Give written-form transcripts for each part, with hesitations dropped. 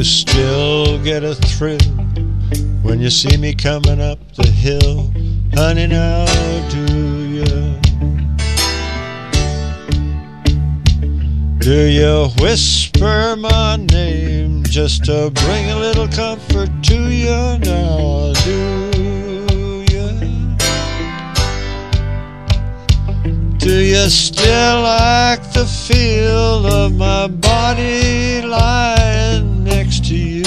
you still get a thrill when you see me coming up the hill? Honey, now do you? Do you whisper my name just to bring a little comfort to you? Now do you? Do you still like the feel of my body lying next to you?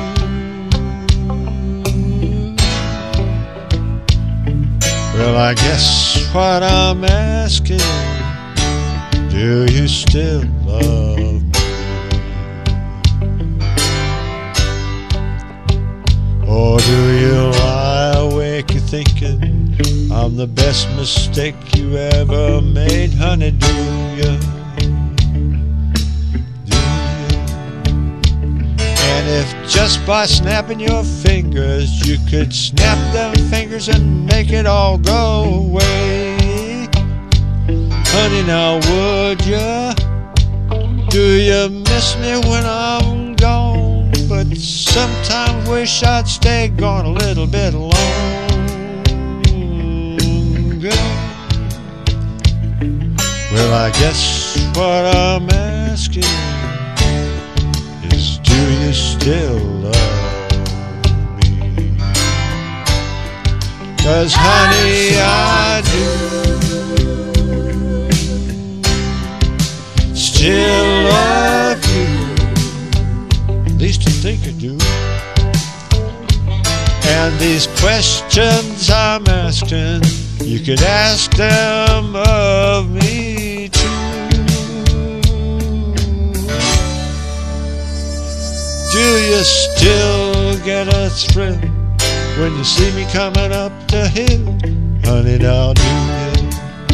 Well, I guess what I'm asking, do you still love me? Or do you lie awake thinking I'm the best mistake you ever made? Honey, do you? Do you? And if just by snapping your fingers you could snap them fingers and make it all go away, honey, now would you? Do you miss me when I'm gone, but sometimes wish I'd stay gone a little bit longer? Well, I guess what I'm asking is, do you still love me? 'Cause honey, I do still love you, at least I think I do. And these questions I'm asking, you could ask them of me too. Do you still get a thrill when you see me coming up the hill? Honey, now do you?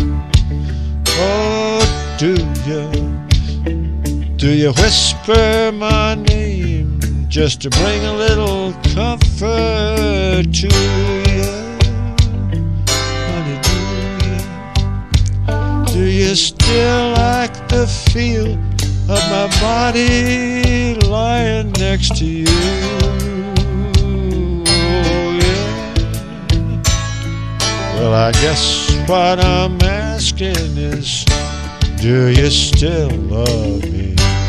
Oh, do you? Do you whisper my name just to bring a little comfort to you? Honey, do you? Do you still like the feel of my body lying next to you? Oh, yeah. Well, I guess what I'm asking is, do you still love me?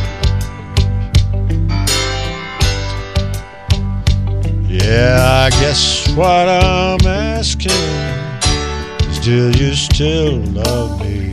Yeah, I guess what I'm asking is, do you still love me?